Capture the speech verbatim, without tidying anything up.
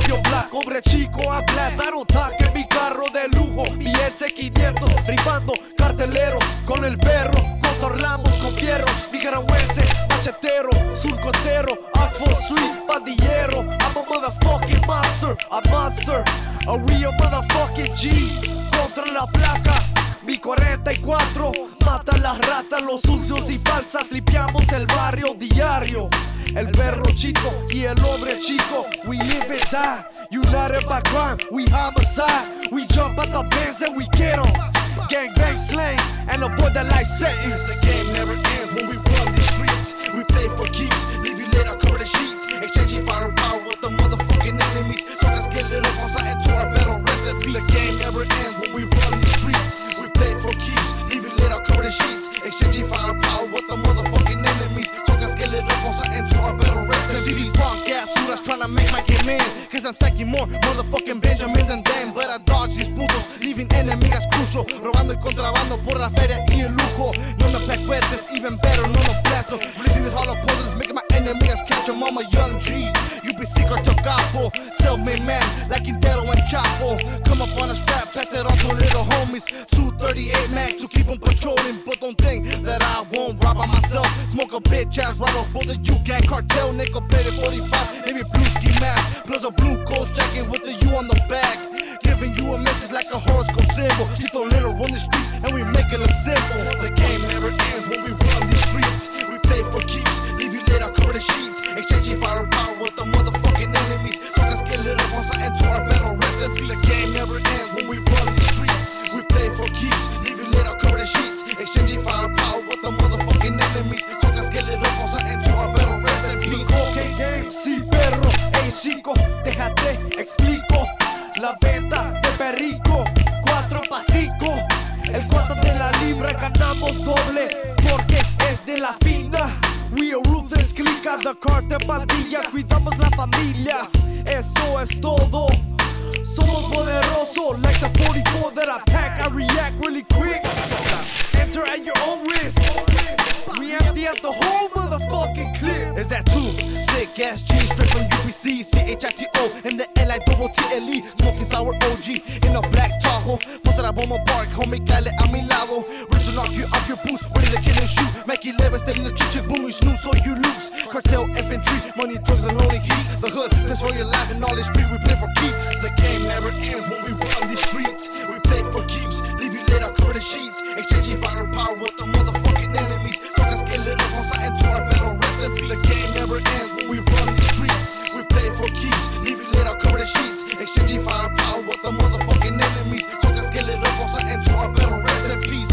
barrio black, hombre chico, I'm blessed. I don't talk en mi carro de lujo, mi S quinientos, rifando carteleros con el perro. Contorlamos con fierros, nicaragüense, machetero, surcostero, Oxford Street, pandillero. I'm a motherfucking monster, a monster, a real motherfucking G. Contra la placa, mi cuarenta y cuatro mata las ratas, los sucios y falsas. Limpiamos el barrio diario. El perro chico y el hombre chico, we live and die, united by crime, we homicide. We jump out the Benz and we get 'em. Gang bang slang and avoid the life sentence. The game never ends when we run these streets. We play for keeps, leave you later, cover the sheets. Exchanging fire power with the motherfucking enemies. So let's get lit up on sight to our battle, rest in peace. The game never ends when we run these streets. We play for keeps, leave you later, cover the sheets. Exchanging fire power with the motherfucking enemies. So let's get lit up on sight to our battle, rest in peace. See these punk ass suras trying to make my game in. Cause I'm stacking more motherfucking Benjamins and them. But I dodge these putos, leaving enemies crucial. Robando y contrabando por la feria y el lujo. No me pack weapons, even better, no no blast. Releasing this hollow posers, making my enemies catch them. I'm a young G, you be secret to capo. Self-made man, like Quintero and Chapo. Come up on a strap, pass it on to little homies. two thirty-eight max to keep them patrolling. But don't think that I won't rob by myself. Smoke a bitch ass rattle for the U-Gang cartel. Nickel plated forty-five, maybe blue ski mask. Plus a blue coat jacket with the U on the back. Giving you a message like a horoscope symbol. She's so little on the streets and we make it look simple. The game never ends when we run these streets. We play for keeps, leave you later, cover the sheets. Exchanging fire power with the motherfucking enemies. So let's get lit up on sight to our battle, rest in peace. The game never ends when we run these streets. We play for keeps, leave you later, cover the sheets. Exchanging fire power with the motherfucking enemies. So let's get lit up on sight to our battle, rest in peace. Cocaine game, sí perro, ey chico, déjate, explico. La venta de perico, cuatro pa' cinco. El cuarto de la libra ganamos doble, porque es de la fina. We are ruthless, clica, the cartel pandilla. Cuidamos la familia, eso es todo. Somos poderosos, like the forty-four that I pack. I react really quick. Enter at your own risk. We empty out the whole motherfucking clip. Is that two sick ass G straight from U P C, C H I T O, and the L I double T L E. Smoking sour O G in a black Tahoe. Posted a bomba bark, homie, cale a mi lado. Ready to knock you off your boots, ready to kill and shoot. Make you live instead of the chick boom, you snooze so you lose. Cartel infantry, money, drugs, and holy heat. The hood, place for your life in all the street, we play for keeps. The game never ends when we run these streets. We play for keeps, leave you later, cover the sheets. Exchanging fire power with the motherfucking enemies. So let's get lit up on sight to our battle, rest in peace. The game never ends when we run these streets. We play for keeps, leave you later, cover the sheets. Exchanging fire power with the motherfucking enemies. So let's get lit up on sight to our battle, rest in peace.